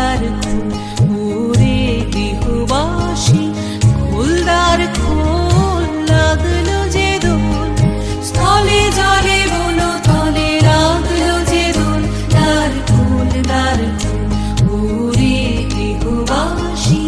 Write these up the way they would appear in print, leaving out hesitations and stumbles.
দ্বার খোল ওরে গৃহবাসী, খোল দ্বার খোল, লাগলো যে দোল, স্থলে জলে বন তলে লাগলো যে দোল, দ্বার খোল ওরে গৃহবাসী।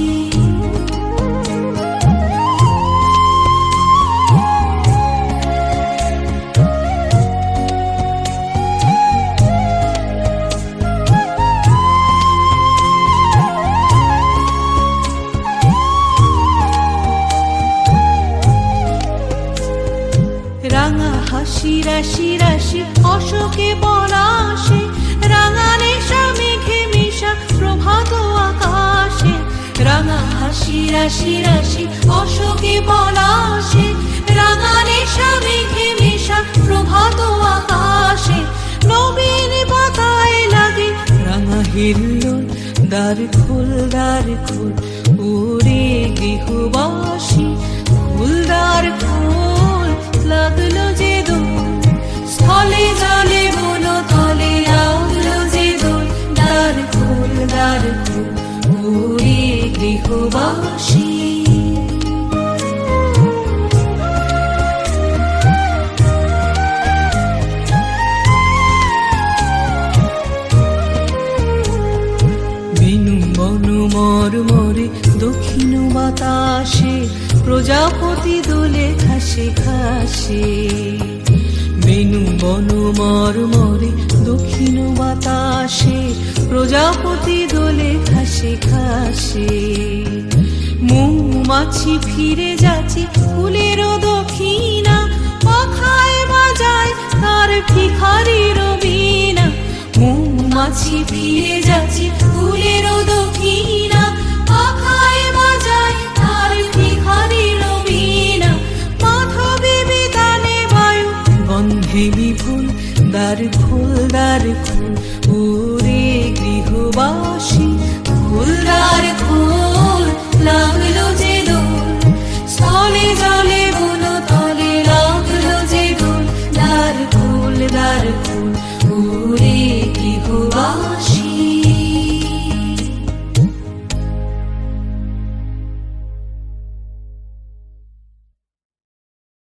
রাঙা হাসি রাশি রাশি অশোকে পলাশে, রাঙা নেশা মেঘে মিশা প্রভাত আকাশে, রাঙা হাসি রাশি রাশি অশোকে পলাশে, রাঙা নেশা মেঘে মিশা প্রভাত আকাশে, নবীন পাতায় লাগে রাঙা হিল্লোল, দ্বার খোল ওরে গৃহবাসী, খোল দ্বার খোল, লাগলো যে দোল, স্থলে জলে বন তলে লাগলো যে দোল, দ্বার খোল ওরে গৃহবাসী। বেনু বন মরমরে দক্ষিণ বাতাসে, প্রজাপতি দোলে ঘাসে ঘাসে, বেনু বন মরমরে দক্ষিণ বাতাসে, প্রজাপতি দোলে ঘাসে ঘাসে, মৌমাছি ফিরে যাচ্ছে ফুলেরও দক্ষিণা, পাখায় বাজায় তার ভিখারির বীণা, মৌমাছি ফিরে যাচ্ছে